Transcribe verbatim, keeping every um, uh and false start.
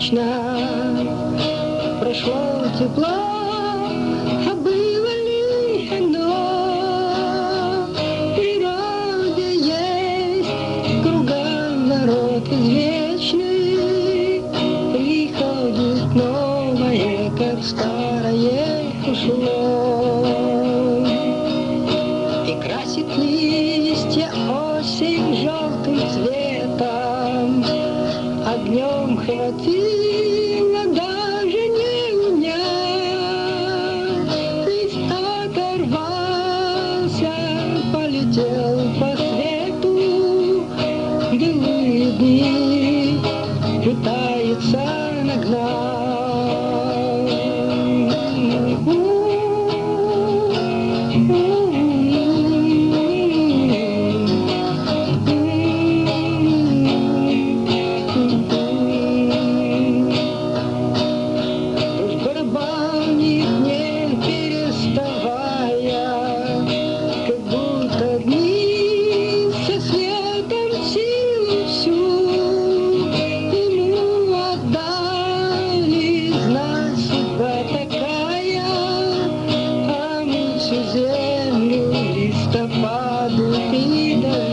вечно. Прошло тепло, а было ли оно? В природе есть кругом народ извечный, приходит новое, как старое ушло. И красит листья осень желтым цветом, огнем хватило даже не унять. Лист оторвался, полетел по свету, белые дни пытается нагнать. Землю листопаду передали.